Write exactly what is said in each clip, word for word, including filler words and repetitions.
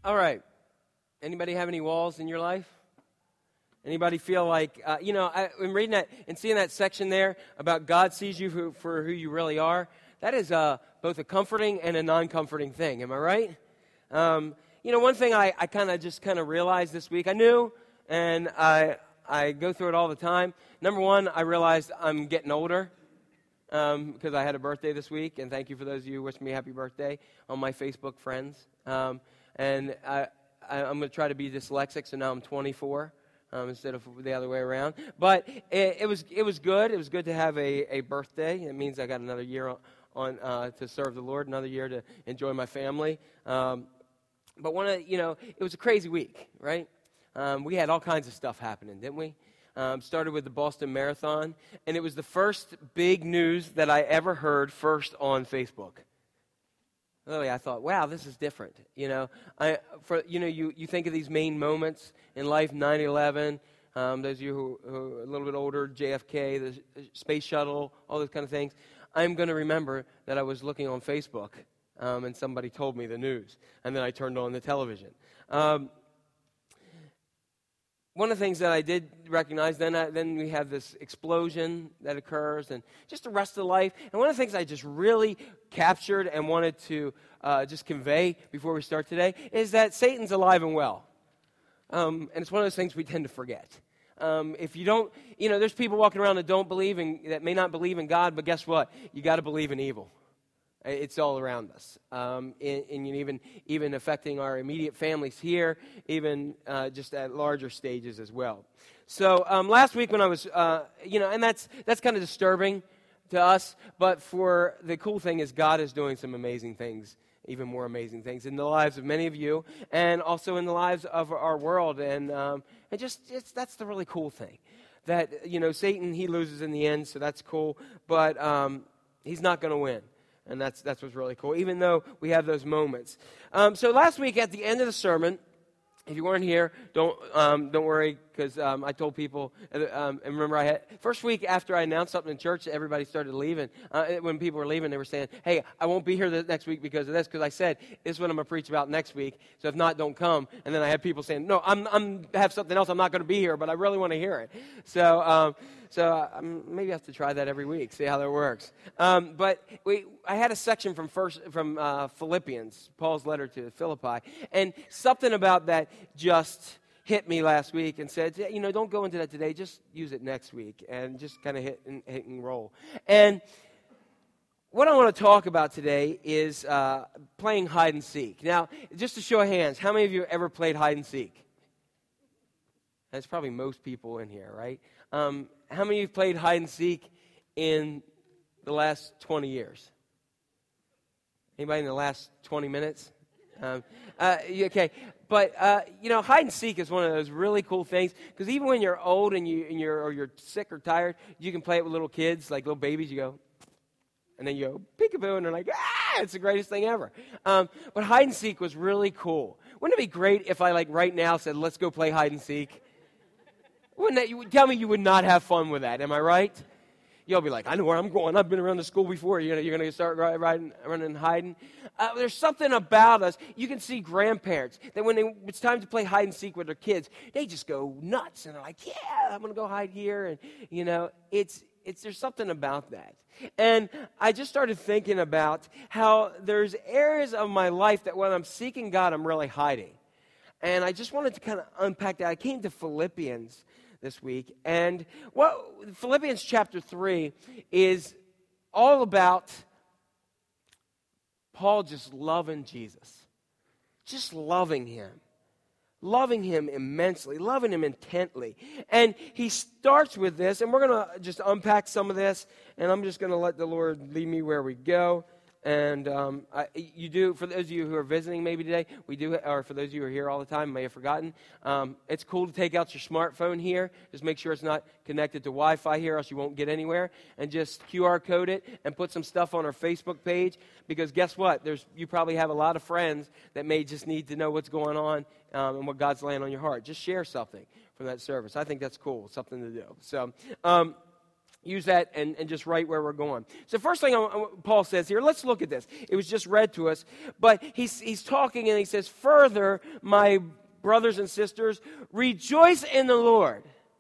All right. Anybody have any walls in your life? Anybody feel like, uh, you know, I, I'm reading that and seeing that section there about God sees you for, for who you really are. That is uh, both a comforting and a non-comforting thing. Am I right? Um, you know, one thing I, I kind of just kind of realized this week, I knew, and I I go through it all the time. Number one, I realized I'm getting older um, because I had a birthday this week, and thank you for those of you who wished me happy birthday on my Facebook friends. Um, and I, I, I'm going to try to be dyslexic, so now I'm twenty-four. Um, instead of the other way around. But it, it was it was good. It was good to have a, a birthday. It means I got another year on, on uh, to serve the Lord, another year to enjoy my family. Um, but one of you know, it was a crazy week, right? Um, we had all kinds of stuff happening, didn't we? Um, started with the Boston Marathon, and it was the first big news that I ever heard first on Facebook. Really, I thought, wow, this is different. You know, I for you know, you, you think of these main moments in life, nine eleven, um, those of you who, who are a little bit older, J F K, the space shuttle, all those kind of things. I'm going to remember that I was looking on Facebook, um, and somebody told me the news, and then I turned on the television. Um, One of the things that I did recognize, then I, then we have this explosion that occurs, and just the rest of life. And one of the things I just really captured and wanted to uh, just convey before we start today is that Satan's alive and well. Um, and it's one of those things we tend to forget. Um, if you don't, you know, there's people walking around that don't believe in, that may not believe in God, but guess what? You got to believe in evil. It's all around us, um, and, and even even affecting our immediate families here, even uh, just at larger stages as well. So um, last week when I was, uh, you know, and that's that's kind of disturbing to us. But for the cool thing is God is doing some amazing things, even more amazing things in the lives of many of you, and also in the lives of our world. And um, and just it's, that's the really cool thing, that you know Satan, he loses in the end, so that's cool. But um, he's not going to win. And that's that's what's really cool, even though we have those moments. Um, so last week at the end of the sermon, if you weren't here, don't um, don't worry, because um, I told people, um, and remember I had, first week after I announced something in church, everybody started leaving. Uh, when people were leaving, they were saying, hey, I won't be here the next week because of this, because I said, this is what I'm going to preach about next week, so if not, don't come. And then I had people saying, no, I'm I'm have something else, I'm not going to be here, but I really want to hear it. So um, so um, maybe I have to try that every week, see how that works. Um, but we, I had a section from first from uh, Philippians, Paul's letter to Philippi, and something about that just hit me last week and said, you know, don't go into that today, just use it next week, and just kind of hit and, hit and roll. And what I want to talk about today is uh, playing hide and seek. Now, just to show of hands, how many of you ever played hide and seek? That's probably most people in here, right? Um, how many of you played hide and seek in the last twenty years? Anybody in the last twenty minutes? Um, uh, okay, but uh, you know, hide and seek is one of those really cool things, because even when you're old and you and you're or you're sick or tired, you can play it with little kids, like little babies. You go, and then you go peekaboo, and they're like, ah, it's the greatest thing ever. Um, but hide and seek was really cool. Wouldn't it be great if I like right now said, let's go play hide and seek? Wouldn't that? You would tell me you would not have fun with that? Am I right? You'll be like, I know where I'm going. I've been around the school before. You're going you're to start riding, running and hiding. Uh, there's something about us. You can see grandparents that when they, it's time to play hide and seek with their kids, they just go nuts. And they're like, yeah, I'm going to go hide here. And, you know, it's it's there's something about that. And I just started thinking about how there's areas of my life that when I'm seeking God, I'm really hiding. And I just wanted to kind of unpack that. I came to Philippians this week. And what Philippians chapter three is all about Paul just loving Jesus. Just loving him. Loving him immensely. Loving him intently. And he starts with this, and we're going to just unpack some of this, and I'm just going to let the Lord lead me where we go. And um, I, you do, for those of you who are visiting maybe today, we do, or for those of you who are here all the time, may have forgotten, um, it's cool to take out your smartphone here. Just make sure it's not connected to Wi-Fi here, else you won't get anywhere. And just Q R code it and put some stuff on our Facebook page. Because guess what? There's you probably have a lot of friends that may just need to know what's going on um, and what God's laying on your heart. Just share something from that service. I think that's cool, something to do. So. Um, use that and, and just write where we're going. So first thing I, Paul says here, let's look at this. It was just read to us, but he's, he's talking and he says, further, my brothers and sisters, rejoice in the Lord.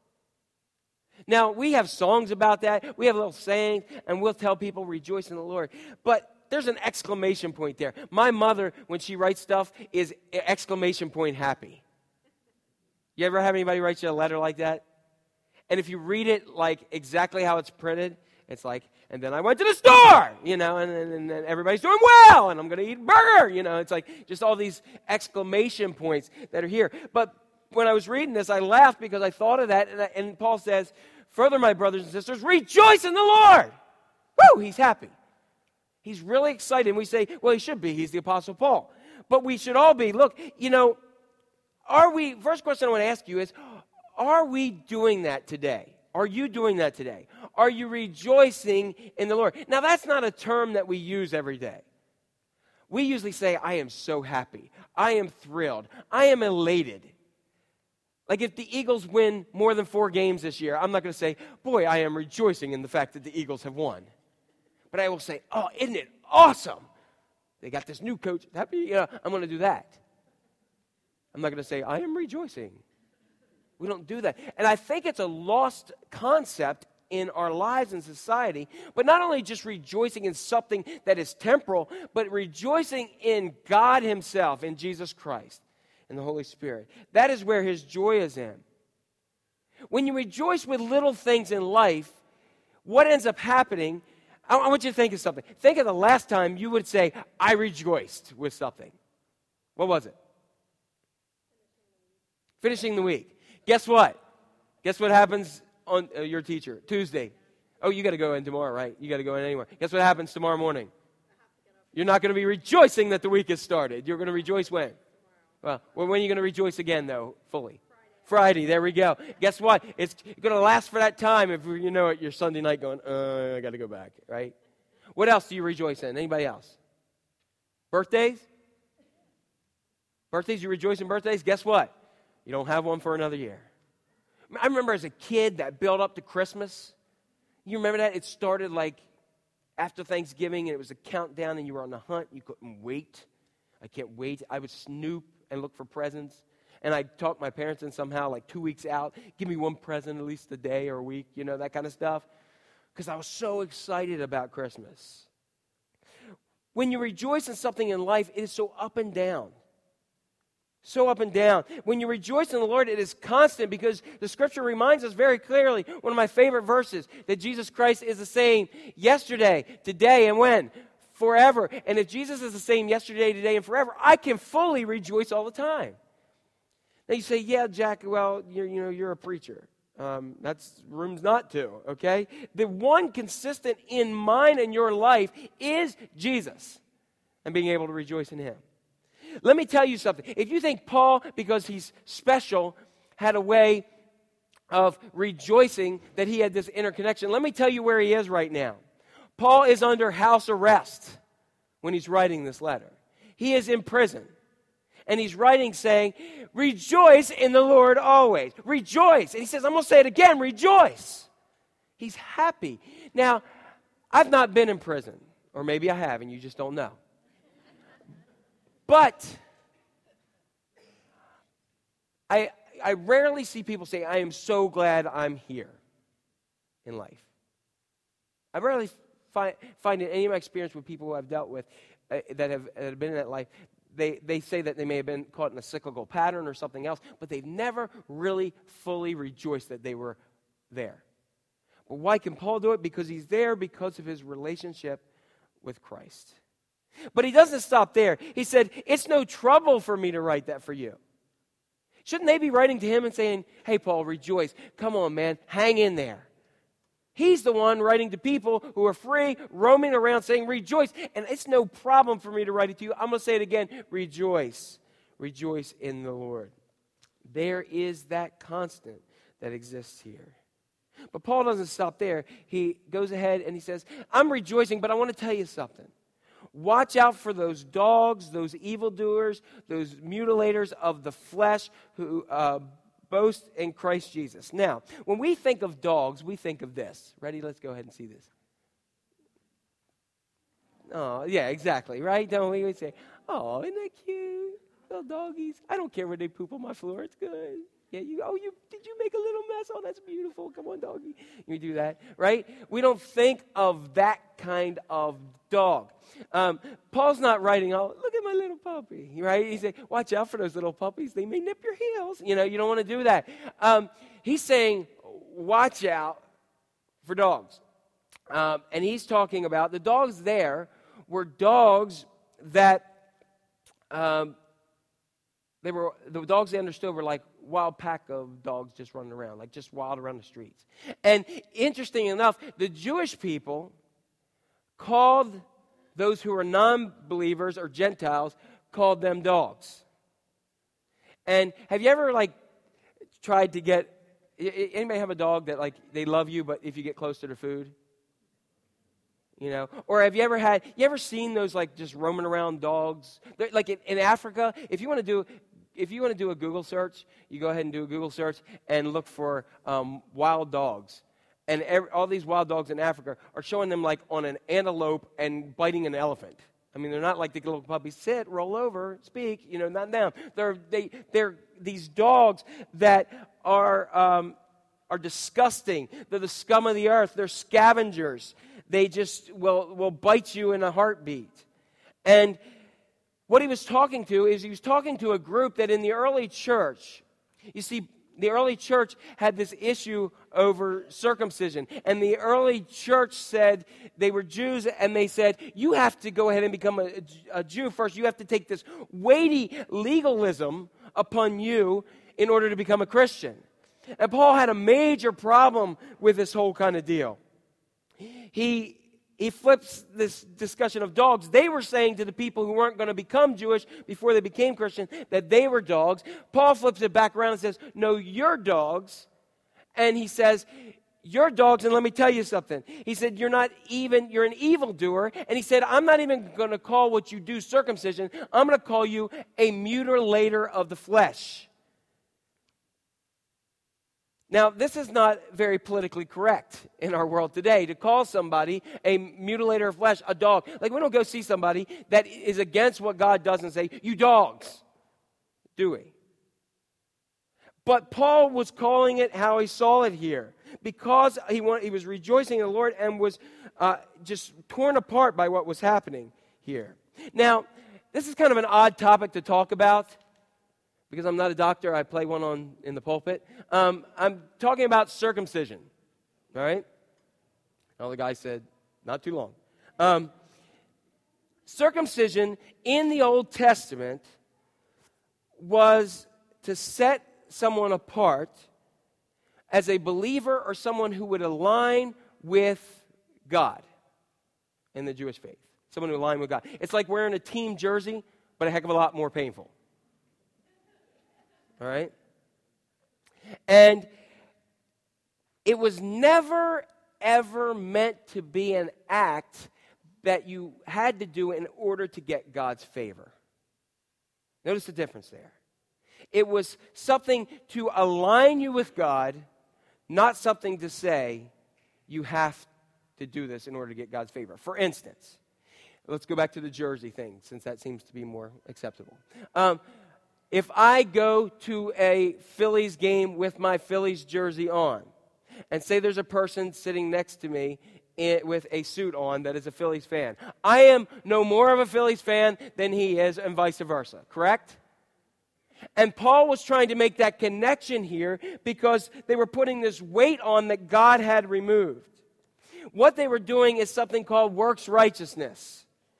Now, we have songs about that. We have little sayings, and we'll tell people, rejoice in the Lord. But there's an exclamation point there. My mother, when she writes stuff, is exclamation point happy. You ever have anybody write you a letter like that? And if you read it like exactly how it's printed, it's like, and then I went to the store, you know, and, and, and then everybody's doing well, and I'm going to eat a burger, you know. It's like just all these exclamation points that are here. But when I was reading this, I laughed because I thought of that, and, I, and Paul says, further, my brothers and sisters, rejoice in the Lord. Woo, he's happy. He's really excited. And we say, well, he should be. He's the Apostle Paul. But we should all be. Look, you know, are we, first question I want to ask you is, are we doing that today? Are you doing that today? Are you rejoicing in the Lord? Now, that's not a term that we use every day. We usually say, I am so happy. I am thrilled. I am elated. Like if the Eagles win more than four games this year, I'm not going to say, boy, I am rejoicing in the fact that the Eagles have won. But I will say, oh, isn't it awesome? They got this new coach. Happy, you know, I'm going to do that. I'm not going to say, I am rejoicing. We don't do that. And I think it's a lost concept in our lives and society, but not only just rejoicing in something that is temporal, but rejoicing in God himself, in Jesus Christ, in the Holy Spirit. That is where his joy is in. When you rejoice with little things in life, what ends up happening, I, I want you to think of something. Think of the last time you would say, I rejoiced with something. What was it? Finishing the week. Guess what? Guess what happens on uh, your teacher? Tuesday. Oh, you got to go in tomorrow, right? You got to go in anywhere. Guess what happens tomorrow morning? You're not going to be rejoicing that the week has started. You're going to rejoice when? Well, well, when are you going to rejoice again, though, fully? Friday. Friday, there we go. Guess what? It's going to last for that time if you know it, your Sunday night going, uh, I got to go back, right? What else do you rejoice in? Anybody else? Birthdays? Birthdays, you rejoice in birthdays? Guess what? You don't have one for another year. I remember as a kid that built up to Christmas. You remember that? It started like after Thanksgiving, and it was a countdown, and you were on the hunt. You couldn't wait. I can't wait. I would snoop and look for presents. And I'd talk my parents in somehow, like two weeks out, give me one present at least a day or a week, you know, that kind of stuff. Because I was so excited about Christmas. When you rejoice in something in life, it is so up and down. So up and down. When you rejoice in the Lord, it is constant because the Scripture reminds us very clearly, one of my favorite verses, that Jesus Christ is the same yesterday, today, and when? Forever. And if Jesus is the same yesterday, today, and forever, I can fully rejoice all the time. Now you say, yeah, Jack, well, you're, you know, you're a preacher. Um, that's room's not to, okay? The one consistent in mine and your life is Jesus and being able to rejoice in him. Let me tell you something. If you think Paul, because he's special, had a way of rejoicing that he had this interconnection, let me tell you where he is right now. Paul is under house arrest when he's writing this letter. He is in prison. And he's writing saying, rejoice in the Lord always. Rejoice. And he says, I'm going to say it again, rejoice. He's happy. Now, I've not been in prison. Or maybe I have and you just don't know. But I I rarely see people say, I am so glad I'm here in life. I rarely find, find in any of my experience with people who I've dealt with uh, that, have, that have been in that life, they, they say that they may have been caught in a cyclical pattern or something else, but they've never really fully rejoiced that they were there. But why can Paul do it? Because he's there because of his relationship with Christ. But he doesn't stop there. He said, it's no trouble for me to write that for you. Shouldn't they be writing to him and saying, hey, Paul, rejoice. Come on, man, hang in there. He's the one writing to people who are free, roaming around saying, rejoice. And it's no problem for me to write it to you. I'm going to say it again, rejoice. Rejoice in the Lord. There is that constant that exists here. But Paul doesn't stop there. He goes ahead and he says, I'm rejoicing, but I want to tell you something. Watch out for those dogs, those evildoers, those mutilators of the flesh who uh, boast in Christ Jesus. Now, when we think of dogs, we think of this. Ready? Let's go ahead and see this. Oh, yeah, exactly, right? Don't we? We say, oh, isn't that cute? Little doggies. I don't care where they poop on my floor. It's good. Yeah, you. Oh, you did you make a little mess? Oh, that's beautiful. Come on, doggy. You do that, right? We don't think of that kind of dog. Um, Paul's not writing, oh, look at my little puppy, right? He's saying, watch out for those little puppies. They may nip your heels. You know, you don't want to do that. Um, he's saying, watch out for dogs. Um, and he's talking about the dogs there were dogs that um, they were the dogs they understood were like wild pack of dogs just running around, like just wild around the streets. And interesting enough, the Jewish people called those who were non-believers or Gentiles, called them dogs. And have you ever like tried to get, anybody have a dog that like they love you, but if you get close to their food? You know, or have you ever had, you ever seen those like just roaming around dogs? They're, like in, in Africa, if you want to do, if you want to do a Google search, you go ahead and do a Google search and look for um, wild dogs. And every, all these wild dogs in Africa are showing them like on an antelope and biting an elephant. I mean, they're not like the little puppies, sit, roll over, speak, you know, not them. They're, they, they're these dogs that are, um, are disgusting. They're the scum of the earth. They're scavengers. They just will, will bite you in a heartbeat. And what he was talking to is he was talking to a group that in the early church, you see, the early church had this issue over circumcision. And the early church said, they were Jews, and they said, you have to go ahead and become a, a Jew first. You have to take this weighty legalism upon you in order to become a Christian. And Paul had a major problem with this whole kind of deal. He He flips this discussion of dogs. They were saying to the people who weren't going to become Jewish before they became Christian that they were dogs. Paul flips it back around and says, no, you're dogs. And he says, you're dogs, and let me tell you something. He said, you're not even, you're an evildoer. And he said, I'm not even going to call what you do circumcision. I'm going to call you a mutilator of the flesh. Now, this is not very politically correct in our world today to call somebody a mutilator of flesh, a dog. Like, we don't go see somebody that is against what God does and say, you dogs, do we? But Paul was calling it how he saw it here because he, want, he was rejoicing in the Lord and was uh, just torn apart by what was happening here. Now, this is kind of an odd topic to talk about. Because I'm not a doctor, I play one on in the pulpit. Um, I'm talking about circumcision, all right? All the guy said, not too long. Um, circumcision in the Old Testament was to set someone apart as a believer or someone who would align with God in the Jewish faith. Someone who aligned with God. It's like wearing a team jersey, but a heck of a lot more painful. All right? And it was never, ever meant to be an act that you had to do in order to get God's favor. Notice the difference there. It was something to align you with God, not something to say you have to do this in order to get God's favor. For instance, let's go back to the jersey thing, since that seems to be more acceptable. Um, If I go to a Phillies game with my Phillies jersey on, and say there's a person sitting next to me in, with a suit on that is a Phillies fan, I am no more of a Phillies fan than he is, and vice versa, correct? And Paul was trying to make that connection here because they were putting this weight on that God had removed. What they were doing is something called works righteousness.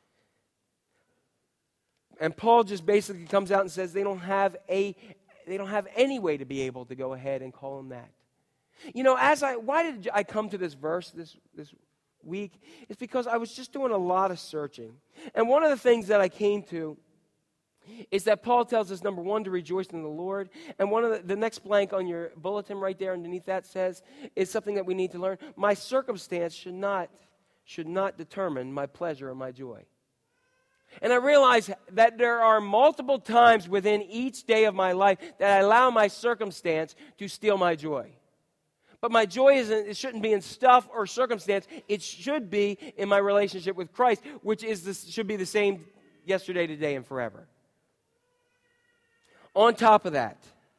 And Paul just basically comes out and says they don't have a, they don't have any way to be able to go ahead and call him that. You know, as I, why did I come to this verse this, this week? It's because I was just doing a lot of searching. And one of the things that I came to is that Paul tells us, number one, to rejoice in the Lord. And one of the, the next blank on your bulletin right there underneath that says, is something that we need to learn. My circumstance should not, should not determine my pleasure or my joy. And I realize that there are multiple times within each day of my life that I allow my circumstance to steal my joy. But my joy isn't, it shouldn't be in stuff or circumstance. It should be in my relationship with Christ, which is the, should be the same yesterday, today, and forever. On top of that,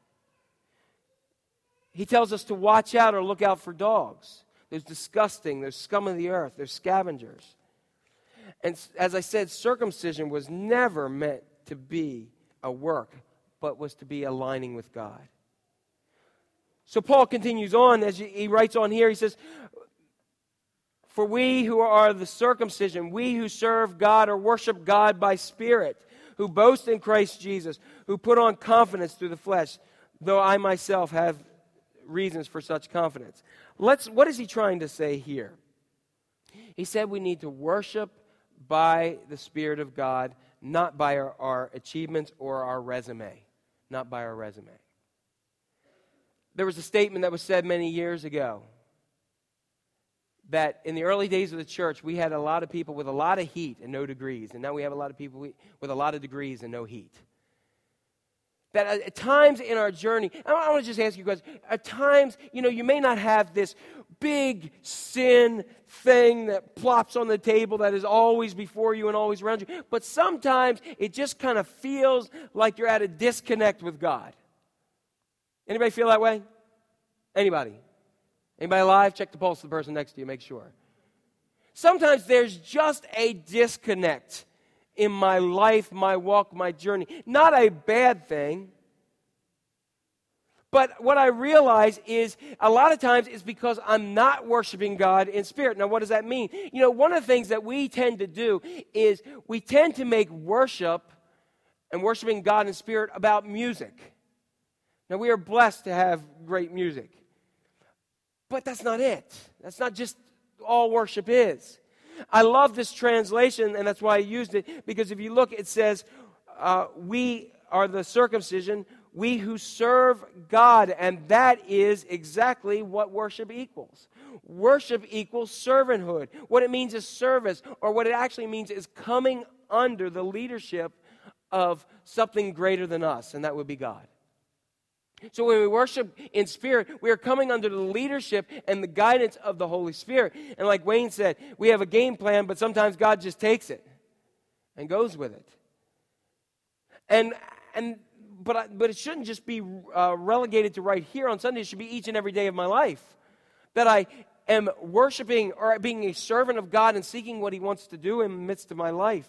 he tells us to watch out or look out for dogs. There's disgusting, there's scum of the earth, there's scavengers. And as I said, circumcision was never meant to be a work, but was to be aligning with God. So Paul continues on as he writes on here. He says, for we who are the circumcision, we who serve God or worship God by Spirit, who boast in Christ Jesus, who put on confidence through the flesh, though I myself have reasons for such confidence. Let's. What is he trying to say here? He said we need to worship by the Spirit of God, not by our, our achievements or our resume. Not by our resume. There was a statement that was said many years ago that in the early days of the church, we had a lot of people with a lot of heat and no degrees. And now we have a lot of people with a lot of degrees and no heat. That at times in our journey, I want to just ask you guys, at times, you know, you may not have this big sin thing that plops on the table that is always before you and always around you, but sometimes it just kind of feels like you're at a disconnect with God. Anybody feel that way? Anybody? Anybody alive? Check the pulse of the person next to you, make sure. Sometimes there's just a disconnect in my life, my walk, my journey. Not a bad thing. But what I realize is a lot of times it's because I'm not worshiping God in spirit. Now, what does that mean? You know, one of the things that we tend to do is we tend to make worship and worshiping God in spirit about music. Now, we are blessed to have great music. But that's not it. That's not just all worship is. I love this translation, and that's why I used it, because if you look, it says, uh, we are the circumcision, we who serve God, and that is exactly what worship equals. Worship equals servanthood. What it means is service, or what it actually means is coming under the leadership of something greater than us, and that would be God. So when we worship in spirit, we are coming under the leadership and the guidance of the Holy Spirit. And like Wayne said, we have a game plan, but sometimes God just takes it and goes with it. And and but I, but it shouldn't just be uh, relegated to right here on Sunday. It should be each and every day of my life that I am worshiping or being a servant of God and seeking what He wants to do in the midst of my life.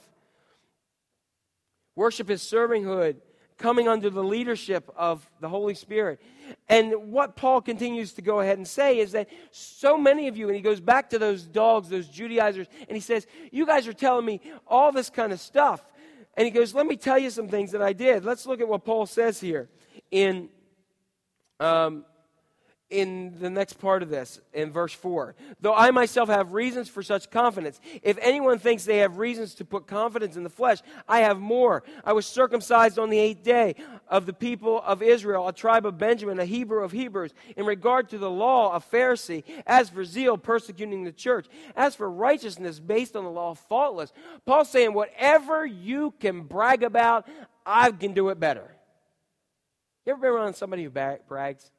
Worship is servanthood, coming under the leadership of the Holy Spirit. And what Paul continues to go ahead and say is that so many of you, and he goes back to those dogs, those Judaizers, and he says, you guys are telling me all this kind of stuff. And he goes, let me tell you some things that I did. Let's look at what Paul says here in um, in the next part of this, in verse four. Though I myself have reasons for such confidence, if anyone thinks they have reasons to put confidence in the flesh, I have more. I was circumcised on the eighth day of the people of Israel, a tribe of Benjamin, a Hebrew of Hebrews. In regard to the law, a Pharisee. As for zeal, persecuting the church. As for righteousness, based on the law, faultless. Paul's saying, whatever you can brag about, I can do it better. You ever been around somebody who brags?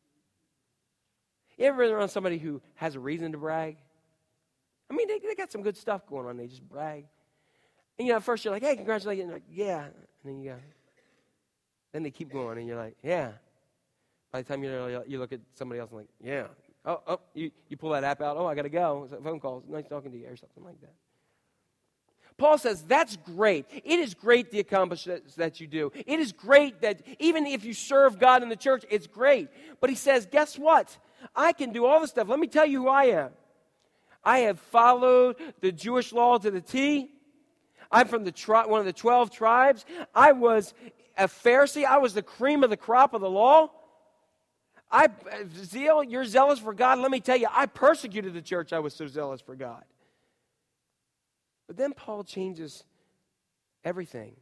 You ever been around somebody who has a reason to brag? I mean, they, they got some good stuff going on. They just brag. And, you know, at first you're like, hey, congratulations. And like, yeah. And then you go, then they keep going, and you're like, yeah. By the time you you look at somebody else and like, yeah. Oh, oh, you, you pull that app out. Oh, I got to go. It's a phone call. It's nice talking to you, or something like that. Paul says, that's great. It is great the accomplishments that you do. It is great that even if you serve God in the church, it's great. But he says, guess what? I can do all this stuff. Let me tell you who I am. I have followed the Jewish law to the T. I'm from the tri- one of the twelve tribes. I was a Pharisee. I was the cream of the crop of the law. I zeal, you're zealous for God. Let me tell you, I persecuted the church. I was so zealous for God. But then Paul changes everything.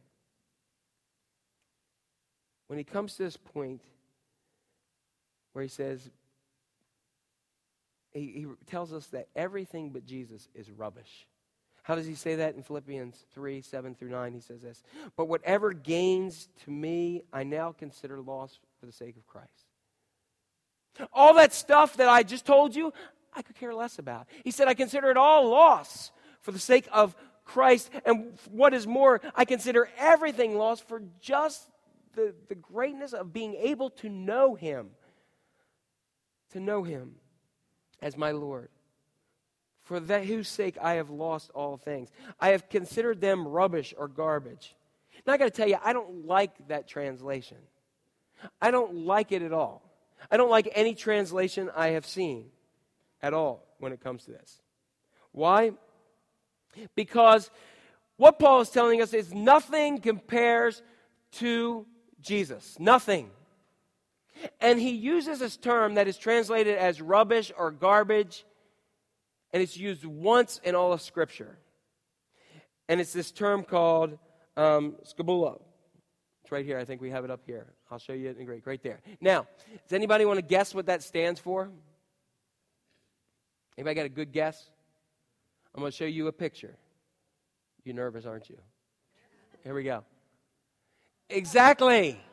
When he comes to this point where he says, he, he tells us that everything but Jesus is rubbish. How does he say that in Philippians three, seven through nine? He says this, but whatever gains to me, I now consider loss for the sake of Christ. All that stuff that I just told you, I could care less about. He said, I consider it all loss for the sake of Christ. And what is more, I consider everything lost for just the, the greatness of being able to know him. To know him as my Lord. For that whose sake I have lost all things. I have considered them rubbish or garbage. Now I got to tell you, I don't like that translation. I don't like it at all. I don't like any translation I have seen at all when it comes to this. Why? Because what Paul is telling us is nothing compares to Jesus. Nothing. And he uses this term that is translated as rubbish or garbage, and it's used once in all of Scripture. And it's this term called um, scabulo. It's right here. I think we have it up here. I'll show you it in Greek, right there. Now, does anybody want to guess what that stands for? Anybody got a good guess? I'm going to show you a picture. You're nervous, aren't you? Here we go. Exactly.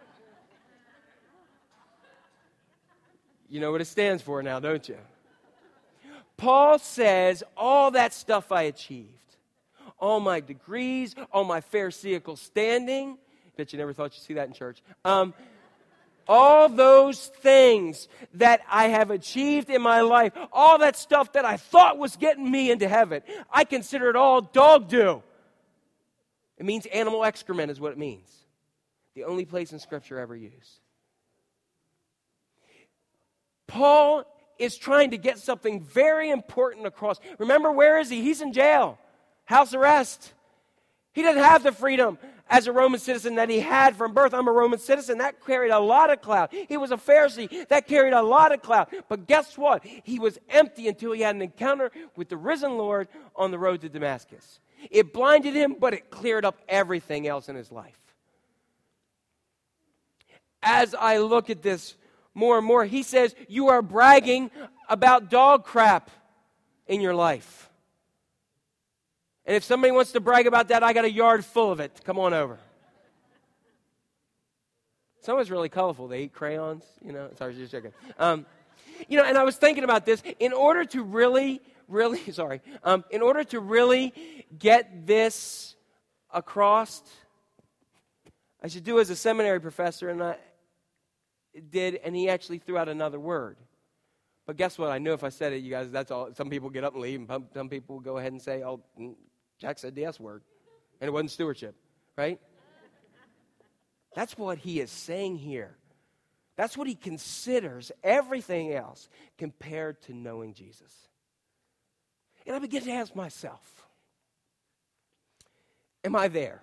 You know what it stands for now, don't you? Paul says, all that stuff I achieved, all my degrees, all my pharisaical standing, bet you never thought you'd see that in church, um, all those things that I have achieved in my life, all that stuff that I thought was getting me into heaven, I consider it all dog do. It means animal excrement is what it means. The only place in Scripture ever used. Paul is trying to get something very important across. Remember, where is he? He's in jail. House arrest. He doesn't have the freedom as a Roman citizen that he had from birth. I'm a Roman citizen. That carried a lot of clout. He was a Pharisee. That carried a lot of clout. But guess what? He was empty until he had an encounter with the risen Lord on the road to Damascus. It blinded him, but it cleared up everything else in his life. As I look at this more and more, he says, you are bragging about dog crap in your life. And if somebody wants to brag about that, I got a yard full of it. Come on over. Someone's really colorful. They eat crayons, you know. Sorry, just joking. Um, you know, and I was thinking about this. In order to really, really, sorry, um, in order to really get this across, I should do as a seminary professor, and I did, and he actually threw out another word. But guess what? I knew if I said it, you guys, that's all. Some people get up and leave, and some people go ahead and say, oh, Jack said the S word. And it wasn't stewardship, right? That's what he is saying here. That's what he considers everything else compared to knowing Jesus. And I begin to ask myself, am I there?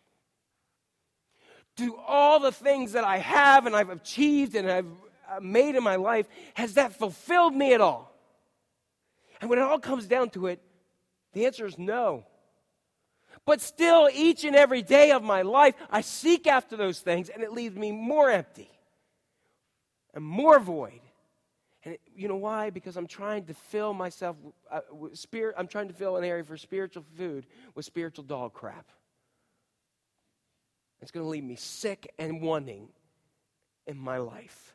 Do all the things that I have and I've achieved and I've made in my life, has that fulfilled me at all? And when it all comes down to it, the answer is no. But still, each and every day of my life, I seek after those things, and it leaves me more empty and more void. And it, you know why? Because I'm trying to fill myself uh, with spirit. I'm trying to fill an area for spiritual food with spiritual dog crap. It's going to leave me sick and wanting in my life.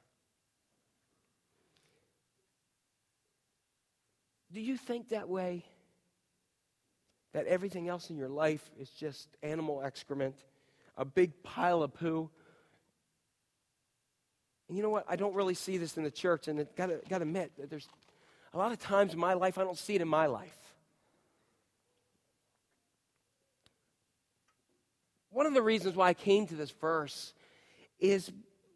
Do you think that way? That everything else in your life is just animal excrement, a big pile of poo? And you know what? I don't really see this in the church, and I've got to, got to admit that there's a lot of times in my life, I don't see it in my life. One of the reasons why I came to this verse is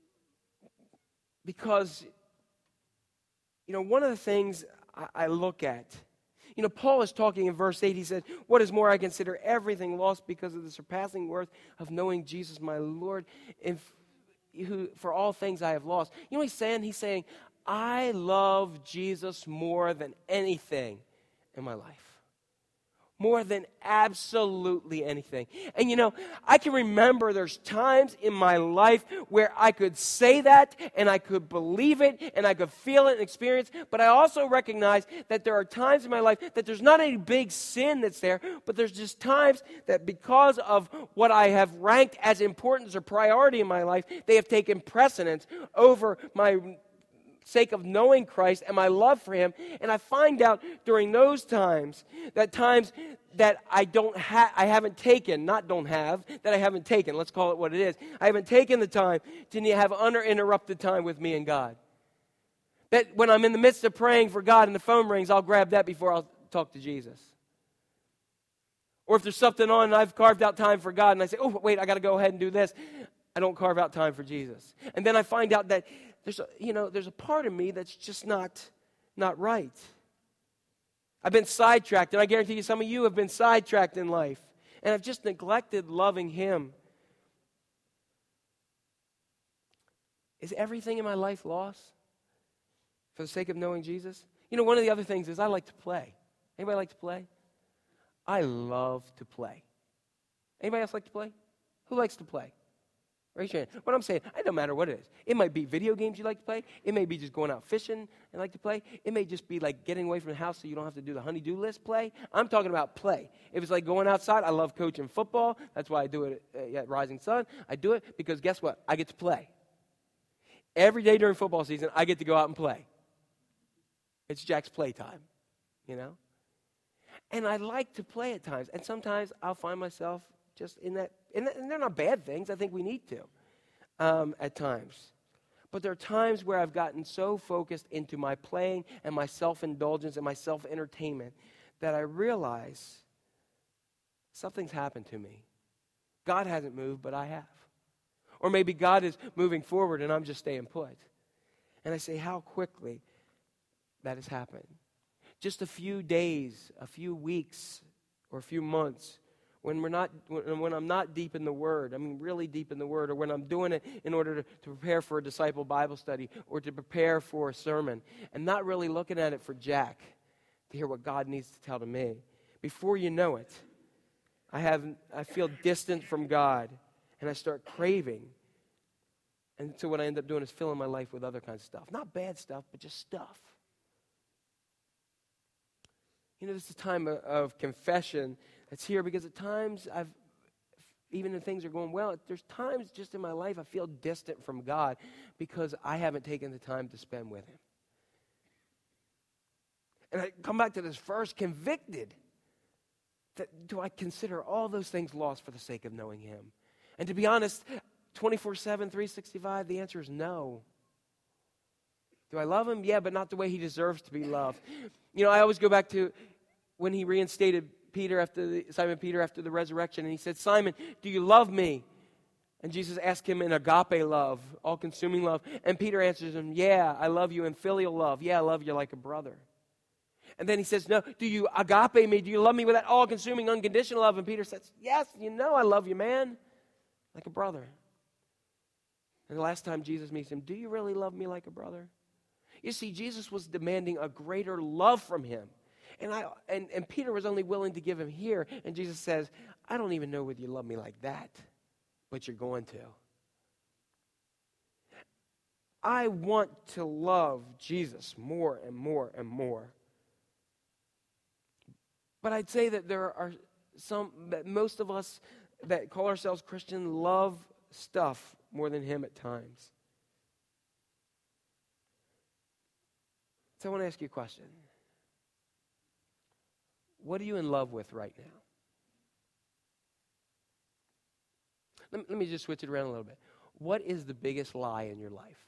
because, you know, one of the things I, I look at, you know, Paul is talking in verse eight. He said, what is more, I consider everything lost because of the surpassing worth of knowing Jesus, my Lord, and who for all things I have lost. You know what he's saying? He's saying, I love Jesus more than anything in my life. More than absolutely anything. And you know, I can remember there's times in my life where I could say that and I could believe it and I could feel it and experience, but I also recognize that there are times in my life that there's not any big sin that's there, but there's just times that because of what I have ranked as importance or priority in my life, they have taken precedence over my sake of knowing Christ and my love for Him. And I find out during those times, that times that I don't have, I haven't taken, not don't have, that I haven't taken, let's call it what it is. I haven't taken the time to have uninterrupted time with me and God. That when I'm in the midst of praying for God and the phone rings, I'll grab that before I'll talk to Jesus. Or if there's something on and I've carved out time for God and I say, oh, wait, I got to go ahead and do this, I don't carve out time for Jesus. And then I find out that There's a, you know, there's a part of me that's just not, not right. I've been sidetracked, and I guarantee you some of you have been sidetracked in life, and I've just neglected loving Him. Is everything in my life lost for the sake of knowing Jesus? You know, one of the other things is I like to play. Anybody like to play? I love to play. Anybody else like to play? Who likes to play? Raise your hand. What I'm saying, it don't matter what it is. It might be video games you like to play. It may be just going out fishing and like to play. It may just be like getting away from the house so you don't have to do the honey-do list play. I'm talking about play. If it's like going outside, I love coaching football. That's why I do it at Rising Sun. I do it because guess what? I get to play. Every day during football season, I get to go out and play. It's Jack's playtime, you know? And I like to play at times. And sometimes I'll find myself just in that, and they're not bad things. I think we need to um, at times. But there are times where I've gotten so focused into my playing and my self-indulgence and my self-entertainment that I realize something's happened to me. God hasn't moved, but I have. Or maybe God is moving forward and I'm just staying put. And I say, how quickly that has happened. Just a few days, a few weeks, or a few months, when we're not, when I'm not deep in the Word, I mean really deep in the Word, or when I'm doing it in order to, to prepare for a disciple Bible study or to prepare for a sermon, and not really looking at it for Jack to hear what God needs to tell to me. Before you know it, I have I feel distant from God, and I start craving. And so what I end up doing is filling my life with other kinds of stuff. Not bad stuff, but just stuff. You know, this is a time of, of confession that's here because at times I've, even when things are going well, there's times just in my life I feel distant from God because I haven't taken the time to spend with Him. And I come back to this verse convicted. That, do I consider all those things lost for the sake of knowing Him? And to be honest, twenty-four seven, three sixty-five, the answer is no. Do I love Him? Yeah, but not the way He deserves to be loved. You know, I always go back to when He reinstated Peter after the, Simon Peter after the resurrection, and He said, Simon, do you love me? And Jesus asked him in agape love, all-consuming love. And Peter answers him, yeah, I love you in filial love. Yeah, I love you like a brother. And then he says, no, do you agape me? Do you love me with that all-consuming, unconditional love? And Peter says, yes, you know I love you, man, like a brother. And the last time Jesus meets him, do you really love me like a brother? You see, Jesus was demanding a greater love from him. And I and, and Peter was only willing to give him here. And Jesus says, I don't even know whether you love me like that, but you're going to. I want to love Jesus more and more and more. But I'd say that there are some, that most of us that call ourselves Christian love stuff more than Him at times. So I want to ask you a question. What are you in love with right now? Let, let me just switch it around a little bit. What is the biggest lie in your life?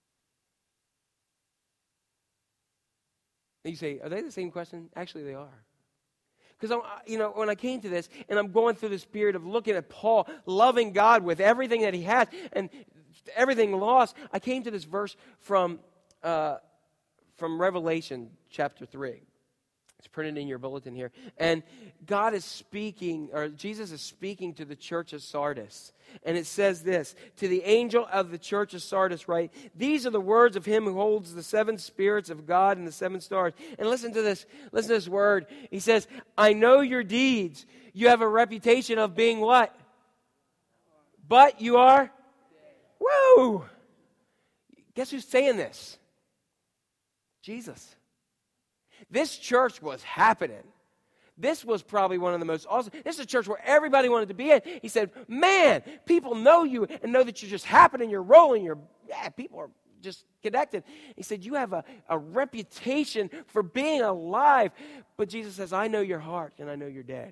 And you say, are they the same question? Actually, they are. Because, you know, when I came to this, and I'm going through this period of looking at Paul, loving God with everything that he has, and everything lost, I came to this verse from uh, from Revelation chapter three. It's printed in your bulletin here. And God is speaking, or Jesus is speaking to the church of Sardis. And it says this, to the angel of the church of Sardis, right? These are the words of him who holds the seven spirits of God and the seven stars. And listen to this, listen to this word. He says, I know your deeds. You have a reputation of being what? But you are? Woo! Guess who's saying this? Jesus. This church was happening. This was probably one of the most awesome. This is a church where everybody wanted to be in. He said, man, people know you and know that you're just happening, you're rolling, you're, yeah, people are just connected. He said, you have a, a reputation for being alive. But Jesus says, I know your heart and I know you're dead.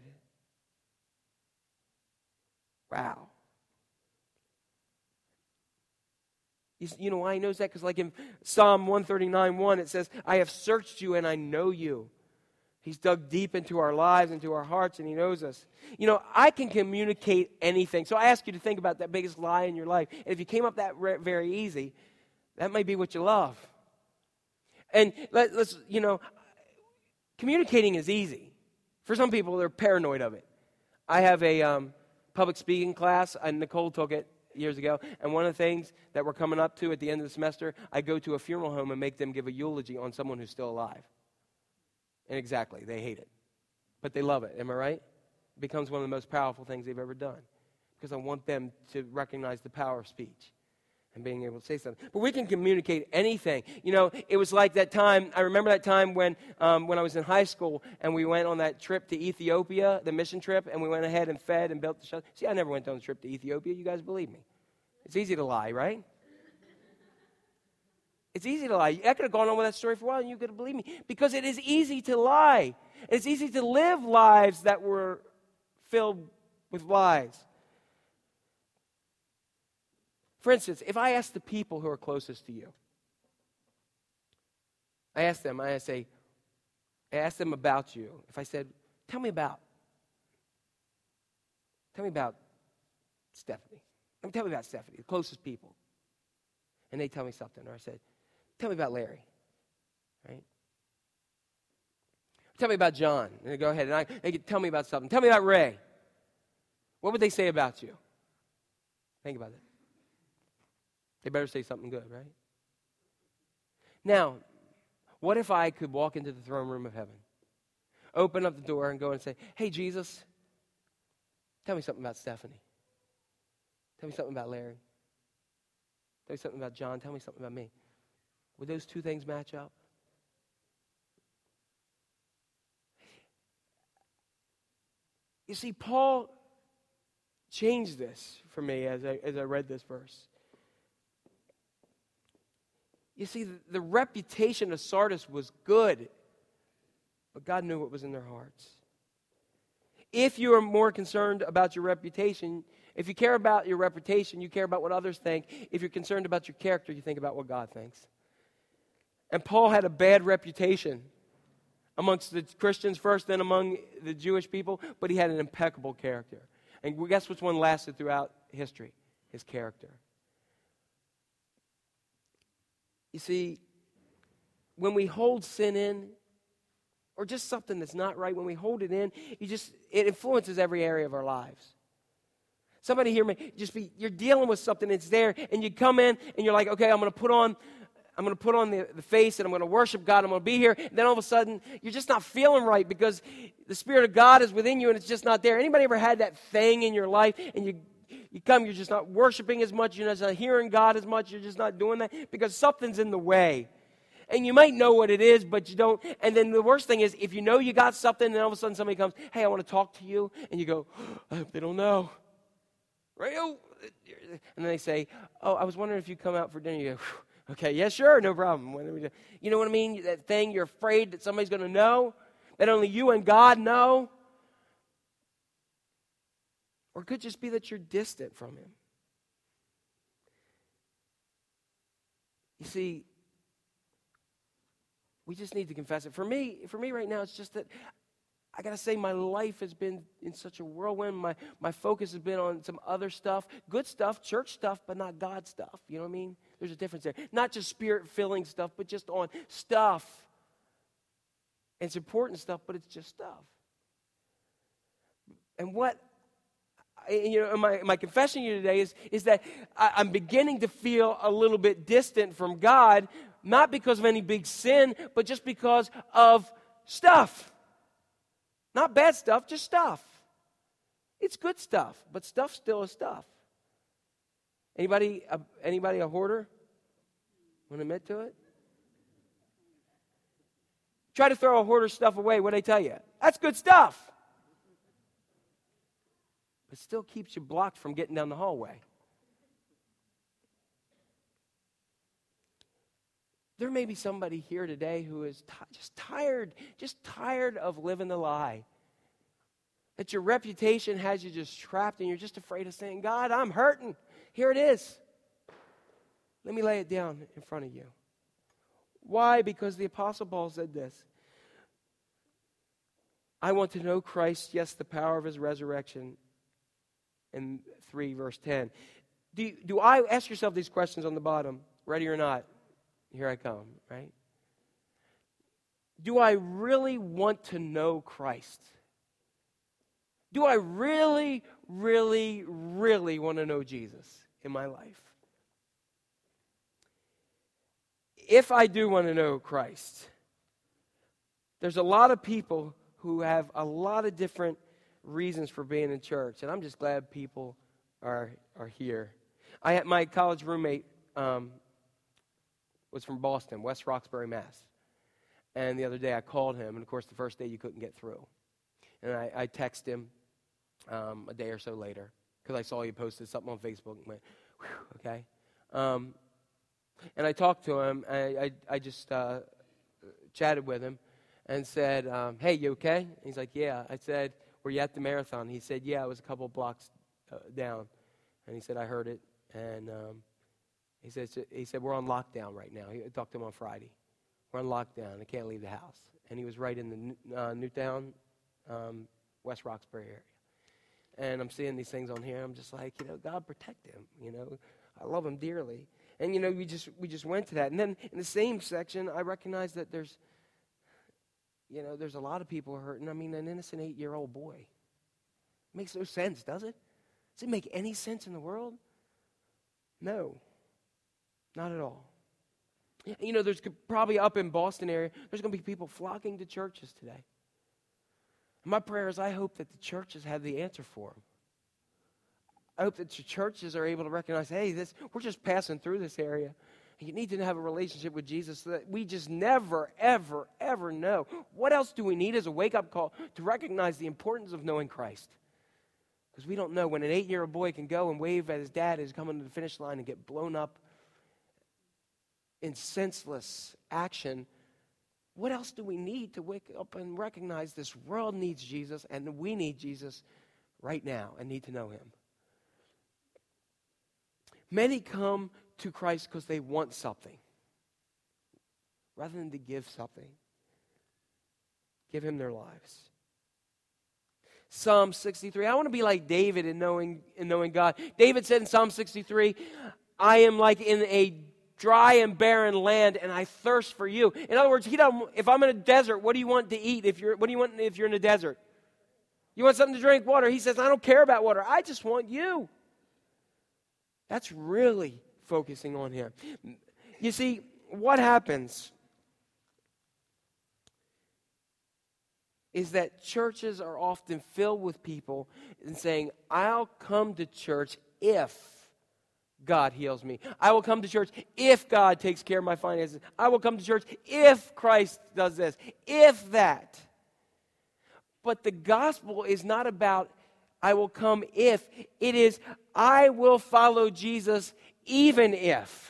Wow. You, you know why he knows that? Because like in Psalm one thirty-nine one, it says, I have searched you and I know you. He's dug deep into our lives, into our hearts, and he knows us. You know, I can communicate anything. So I ask you to think about that biggest lie in your life. And if you came up that re- very easy, that might be what you love. And let, let's, you know, communicating is easy. For some people, they're paranoid of it. I have a um, public speaking class, and Nicole took it years ago, and one of the things that we're coming up to at the end of the semester, I go to a funeral home and make them give a eulogy on someone who's still alive. And exactly, they hate it. But they love it, am I right? It becomes one of the most powerful things they've ever done. Because I want them to recognize the power of speech and being able to say something. But we can communicate anything. You know, it was like that time, I remember that time when um, when I was in high school and we went on that trip to Ethiopia, the mission trip, and we went ahead and fed and built the shelter. See, I never went on a trip to Ethiopia. You guys believe me. It's easy to lie, right? It's easy to lie. I could have gone on with that story for a while and you could have believed me. Because it is easy to lie. It's easy to live lives that were filled with lies. For instance, if I ask the people who are closest to you, I ask them, I say, I ask them about you. If I said, tell me about, tell me about Stephanie. Tell me about Stephanie, the closest people. And they tell me something. Or I said, tell me about Larry. Right? Tell me about John. And they go ahead and I, they could tell me about something. Tell me about Ray. What would they say about you? Think about it. They better say something good, right? Now, what if I could walk into the throne room of heaven, open up the door and go and say, hey, Jesus, tell me something about Stephanie. Tell me something about Larry. Tell me something about John. Tell me something about me. Would those two things match up? You see, Paul changed this for me as I, as I read this verse. You see, the, the reputation of Sardis was good, but God knew what was in their hearts. If you are more concerned about your reputation, if you care about your reputation, you care about what others think. If you're concerned about your character, you think about what God thinks. And Paul had a bad reputation amongst the Christians first, then among the Jewish people, but he had an impeccable character. And guess which one lasted throughout history? His character. You see, when we hold sin in, or just something that's not right, when we hold it in, you just it influences every area of our lives. Somebody here may just be, you're dealing with something, it's there, and you come in and you're like, okay, I'm going to put on, I'm going to put on the, the face and I'm going to worship God, I'm going to be here. And then all of a sudden, you're just not feeling right because the Spirit of God is within you and it's just not there. Anybody ever had that thing in your life and you You come, you're just not worshiping as much, you're just not hearing God as much, you're just not doing that because something's in the way. And you might know what it is, but you don't. And then the worst thing is, if you know you got something, and then all of a sudden somebody comes, hey, I want to talk to you. And you go, oh, I hope they don't know. Right? And then they say, oh, I was wondering if you'd come out for dinner. You go, okay, yeah, sure, no problem. You know what I mean? That thing you're afraid that somebody's going to know, that only you and God know. Or it could just be that you're distant from Him. You see, we just need to confess it. For me, for me right now, it's just that I got to say my life has been in such a whirlwind. My, my focus has been on some other stuff, good stuff, church stuff, but not God stuff. You know what I mean? There's a difference there. Not just spirit-filling stuff, but just on stuff. And it's important stuff, but it's just stuff. And what, you know, my, my confession to you today is, is that I, I'm beginning to feel a little bit distant from God, not because of any big sin, but just because of stuff. Not bad stuff, just stuff. It's good stuff, but stuff still is stuff. Anybody, uh, anybody a hoarder? Want to admit to it? Try to throw a hoarder stuff away. What do they tell you? That's good stuff. But still keeps you blocked from getting down the hallway. There may be somebody here today who is t- just tired, just tired of living the lie. That your reputation has you just trapped and you're just afraid of saying, God, I'm hurting. Here it is. Let me lay it down in front of you. Why? Because the Apostle Paul said this. I want to know Christ, yes, the power of his resurrection. In three, verse ten. Do, do I ask yourself these questions on the bottom? Ready or not? Here I come, right? Do I really want to know Christ? Do I really, really, really want to know Jesus in my life? If I do want to know Christ, there's a lot of people who have a lot of different reasons for being in church, and I'm just glad people are are here. I had my college roommate um, was from Boston, West Roxbury, Mass. And the other day I called him, and of course the first day you couldn't get through. And I, I texted him um, a day or so later because I saw he posted something on Facebook and went, whew, okay. Um, and I talked to him. I I, I just uh, chatted with him and said, um, "Hey, you okay?" And he's like, "Yeah." I said, "Were you at the marathon?" He said, "Yeah, I was a couple blocks uh, down." And he said, "I heard it." And um, he said, "He said we're on lockdown right now." He I talked to him on Friday. We're on lockdown. I can't leave the house. And he was right in the uh, Newtown, um, West Roxbury area. And I'm seeing these things on here. I'm just like, you know, God protect him. You know, I love him dearly. And you know, we just we just went to that. And then in the same section, I recognize that there's, you know, there's a lot of people hurting. I mean, an innocent eight-year-old boy. Makes no sense, does it? Does it make any sense in the world? No, not at all. You know, there's probably up in Boston area, there's going to be people flocking to churches today. My prayer is I hope that the churches have the answer for them. I hope that the churches are able to recognize, hey, this we're just passing through this area. You need to have a relationship with Jesus so that we just never, ever, ever know. What else do we need as a wake-up call to recognize the importance of knowing Christ? Because we don't know when an eight-year-old boy can go and wave at his dad who's coming to the finish line and get blown up in senseless action. What else do we need to wake up and recognize this world needs Jesus and we need Jesus right now and need to know him? Many come to Christ because they want something rather than to give something. Give him their lives. Psalm sixty-three. I want to be like David in knowing in knowing God. David said in Psalm sixty-three, I am like in a dry and barren land, and I thirst for you. In other words, he don't, if I'm in a desert, what do you want to eat? If you're, what do you want if you're in a desert? You want something to drink, water. He says, I don't care about water. I just want you. That's really focusing on him. You see, what happens is that churches are often filled with people and saying, I'll come to church if God heals me. I will come to church if God takes care of my finances. I will come to church if Christ does this, if that. But the gospel is not about I will come if. It is I will follow Jesus even if.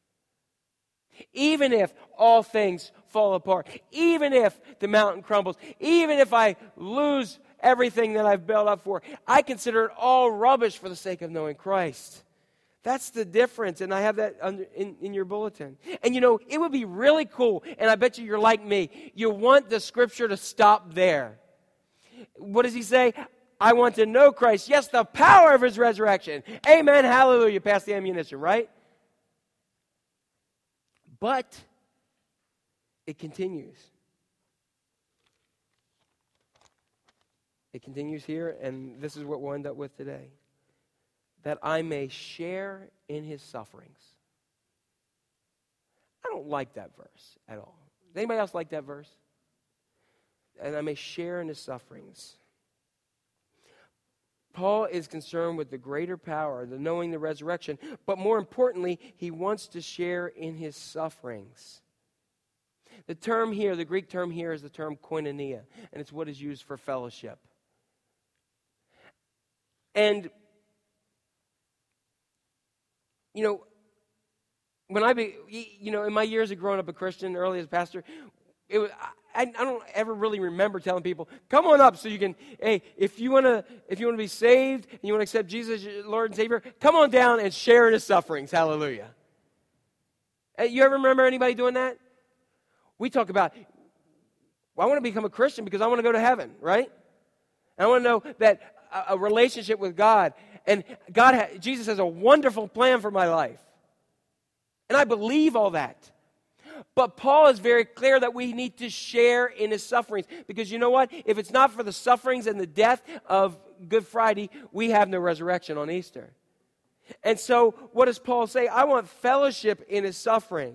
Even if all things fall apart. Even if the mountain crumbles. Even if I lose everything that I've built up for. I consider it all rubbish for the sake of knowing Christ. That's the difference, and I have that under, in, in your bulletin. And you know, it would be really cool, and I bet you you're like me. You want the scripture to stop there. What does he say? I want to know Christ. Yes, the power of his resurrection. Amen, hallelujah. Pass the ammunition, right? But it continues. It continues here, and this is what we'll end up with today. That I may share in his sufferings. I don't like that verse at all. Does anybody else like that verse? And I may share in his sufferings. Paul is concerned with the greater power, the knowing the resurrection, but more importantly, he wants to share in his sufferings. The term here, the Greek term here is the term koinonia, and it's what is used for fellowship. And, you know, when I, be, you know, in my years of growing up a Christian, early as a pastor, it was, I, I don't ever really remember telling people, come on up so you can, hey, if you want to if you want to be saved and you want to accept Jesus as your Lord and Savior, come on down and share in his sufferings. Hallelujah. Hey, you ever remember anybody doing that? We talk about, well, I want to become a Christian because I want to go to heaven, right? And I want to know that a, a relationship with God, and God, ha, Jesus has a wonderful plan for my life. And I believe all that. But Paul is very clear that we need to share in his sufferings. Because you know what? If it's not for the sufferings and the death of Good Friday, we have no resurrection on Easter. And so what does Paul say? I want fellowship in his suffering.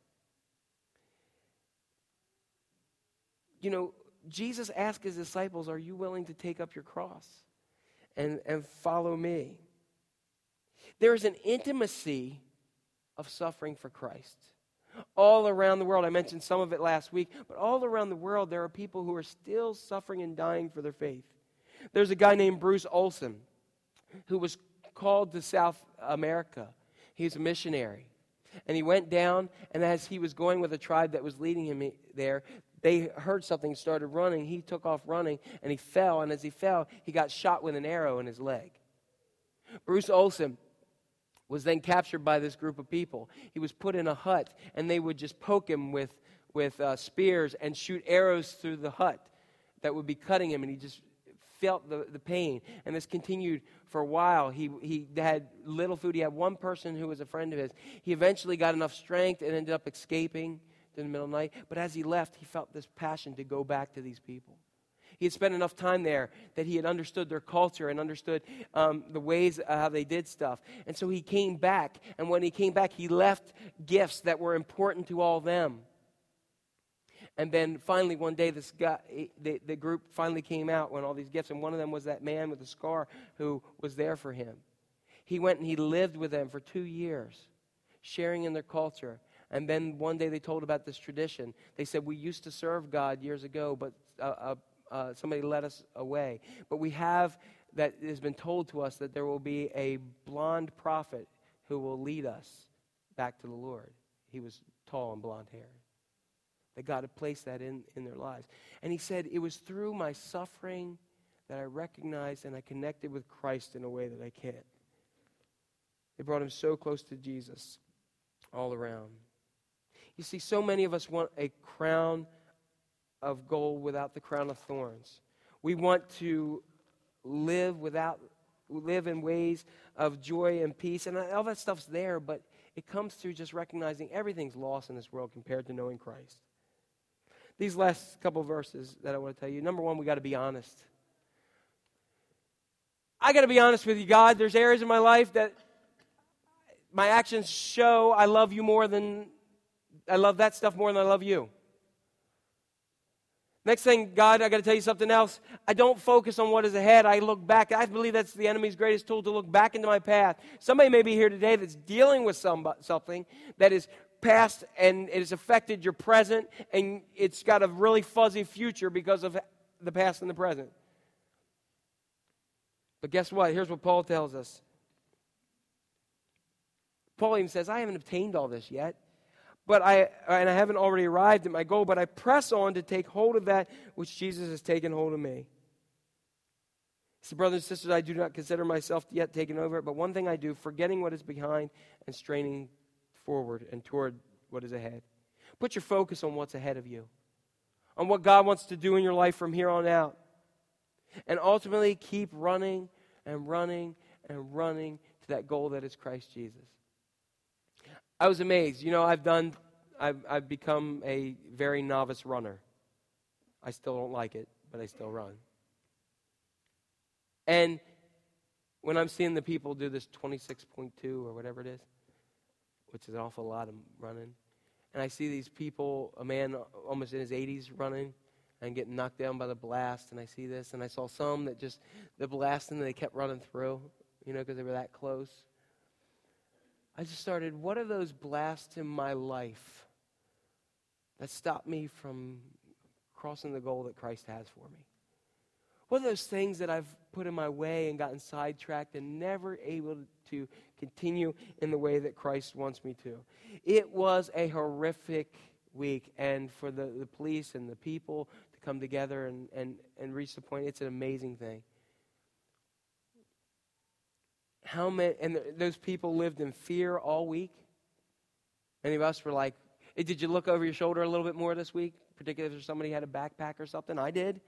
You know, Jesus asked his disciples, are you willing to take up your cross and, and follow me? There is an intimacy of suffering for Christ. All around the world, I mentioned some of it last week, but all around the world there are people who are still suffering and dying for their faith. There's a guy named Bruce Olson who was called to South America. He's a missionary. And he went down, and as he was going with a tribe that was leading him there, they heard something, started running. He took off running, and he fell, and as he fell, he got shot with an arrow in his leg. Bruce Olson was then captured by this group of people. He was put in a hut, and they would just poke him with, with uh, spears and shoot arrows through the hut that would be cutting him, and he just felt the, the pain. And this continued for a while. He, he had little food. He had one person who was a friend of his. He eventually got enough strength and ended up escaping in the middle of the night. But as he left, he felt this passion to go back to these people. He had spent enough time there that he had understood their culture and understood um, the ways uh, how they did stuff. And so he came back, and when he came back, he left gifts that were important to all of them. And then finally one day, this guy, the, the group finally came out when all these gifts, and one of them was that man with the scar who was there for him. He went and he lived with them for two years, sharing in their culture. And then one day they told about this tradition. They said, we used to serve God years ago, but uh, uh, Uh, somebody led us away. But we have, that it has been told to us that there will be a blonde prophet who will lead us back to the Lord. He was tall and blonde hair. That God had placed that in, in their lives. And he said, it was through my suffering that I recognized and I connected with Christ in a way that I can't. It brought him so close to Jesus all around. You see, so many of us want a crown of gold without the crown of thorns. We want to live without, live in ways of joy and peace, and all that stuff's there, but it comes through just recognizing everything's lost in this world compared to knowing Christ. These last couple verses that I want to tell you, number one, we got to be honest. I got to be honest with you, God. There's areas in my life that my actions show I love you more than, I love that stuff more than I love you. Next thing, God, I got to tell you something else. I don't focus on what is ahead. I look back. I believe that's the enemy's greatest tool, to look back into my path. Somebody may be here today that's dealing with some, something that is past and it has affected your present, and it's got a really fuzzy future because of the past and the present. But guess what? Here's what Paul tells us. Paul even says, I haven't obtained all this yet. But I and I haven't already arrived at my goal, but I press on to take hold of that which Jesus has taken hold of me. So, brothers and sisters, I do not consider myself yet taken over, but one thing I do, forgetting what is behind and straining forward and toward what is ahead. Put your focus on what's ahead of you, on what God wants to do in your life from here on out. And ultimately, keep running and running and running to that goal that is Christ Jesus. I was amazed. You know, I've done, I've, I've become a very novice runner. I still don't like it, but I still run. And when I'm seeing the people do this twenty-six point two or whatever it is, which is an awful lot of running, and I see these people, a man almost in his eighties running and getting knocked down by the blast, and I see this, and I saw some that just, the blast, and they kept running through, you know, because they were that close. I just started, what are those blasts in my life that stop me from crossing the goal that Christ has for me? What are those things that I've put in my way and gotten sidetracked and never able to continue in the way that Christ wants me to? It was a horrific week, and for the, the police and the people to come together and, and, and reach the point, it's an amazing thing. How many, and th- those people lived in fear all week. Many of us were like, hey, did you look over your shoulder a little bit more this week, particularly if somebody had a backpack or something? I did.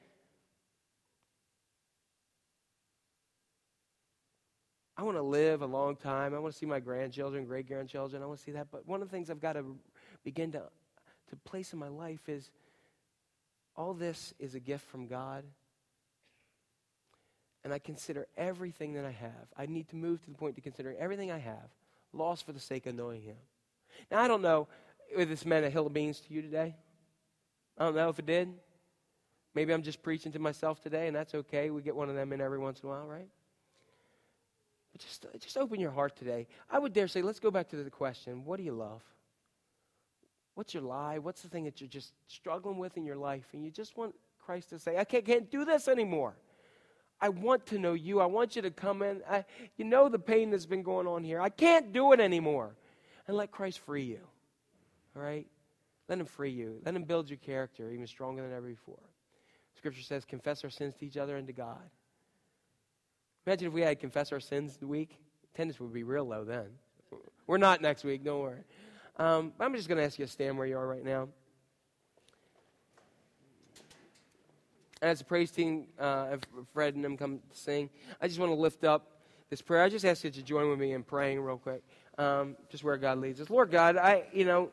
I want to live a long time. I want to see my grandchildren, great-grandchildren. I want to see that. But one of the things I've got to begin to, to place in my life is all this is a gift from God. And I consider everything that I have. I need to move to the point to considering everything I have lost for the sake of knowing Him. Now, I don't know if this meant a hill of beans to you today. I don't know if it did. Maybe I'm just preaching to myself today, and that's okay. We get one of them in every once in a while, right? But just, just open your heart today. I would dare say, let's go back to the question, what do you love? What's your lie? What's the thing that you're just struggling with in your life? And you just want Christ to say, I can't, can't do this anymore. I want to know you. I want you to come in. I, you know the pain that's been going on here. I can't do it anymore. And let Christ free you. All right? Let Him free you. Let Him build your character even stronger than ever before. Scripture says, confess our sins to each other and to God. Imagine if we had confess our sins the week. Attendance would be real low then. We're not next week, don't worry. Um, I'm just going to ask you to stand where you are right now. And as the praise team, uh, Fred and them come to sing, I just want to lift up this prayer. I just ask you to join with me in praying real quick, um, just where God leads us. Lord God, I, you know,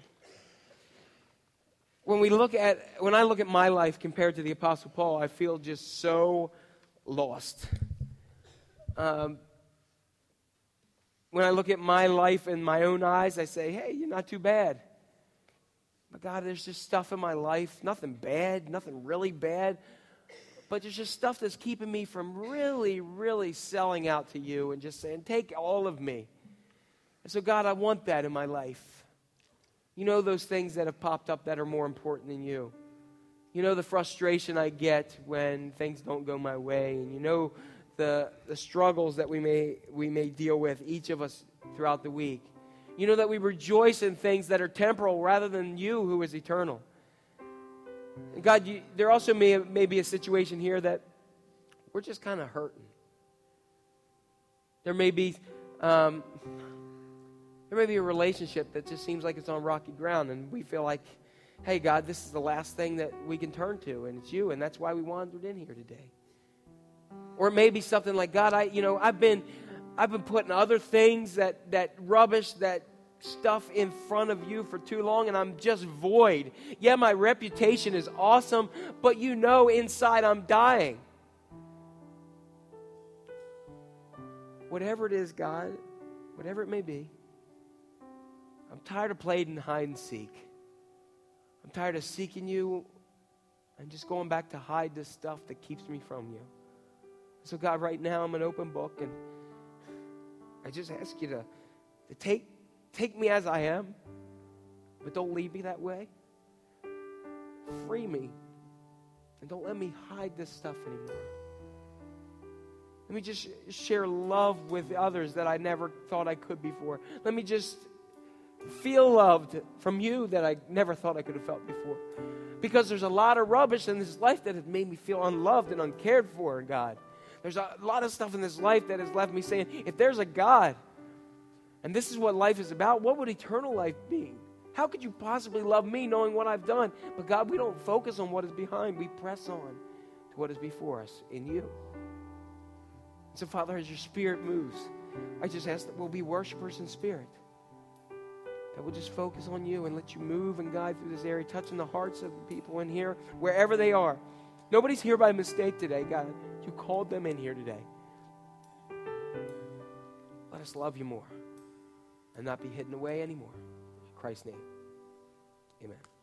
when we look at, when I look at my life compared to the Apostle Paul, I feel just so lost. Um, when I look at my life in my own eyes, I say, hey, you're not too bad. But God, there's just stuff in my life, nothing bad, nothing really bad, but there's just stuff that's keeping me from really, really selling out to you and just saying, take all of me. And so, God, I want that in my life. You know those things that have popped up that are more important than you. You know the frustration I get when things don't go my way, and you know the the struggles that we may we may deal with, each of us throughout the week. You know that we rejoice in things that are temporal rather than you who is eternal. And God, you, there also may, may be a situation here that we're just kind of hurting. There may be um, there may be a relationship that just seems like it's on rocky ground, and we feel like, hey, God, this is the last thing that we can turn to, and it's you, and that's why we wandered in here today. Or it may be something like, God, I, you know, I've been... I've been putting other things, that, that rubbish, that stuff in front of you for too long, and I'm just void. Yeah, my reputation is awesome, but you know inside I'm dying. Whatever it is, God, whatever it may be, I'm tired of playing hide and seek. I'm tired of seeking you and just going back to hide this stuff that keeps me from you. So, God, right now I'm an open book, and I just ask you to, to take, take me as I am, but don't leave me that way. Free me, and don't let me hide this stuff anymore. Let me just share love with others that I never thought I could before. Let me just feel loved from you that I never thought I could have felt before. Because there's a lot of rubbish in this life that has made me feel unloved and uncared for, God. There's a lot of stuff in this life that has left me saying, if there's a God, and this is what life is about, what would eternal life be? How could you possibly love me knowing what I've done? But God, we don't focus on what is behind. We press on to what is before us in you. So, Father, as your Spirit moves, I just ask that we'll be worshipers in spirit. That we'll just focus on you and let you move and guide through this area, touching the hearts of the people in here, wherever they are. Nobody's here by mistake today, God. You called them in here today. Let us love you more and not be hidden away anymore. In Christ's name, amen.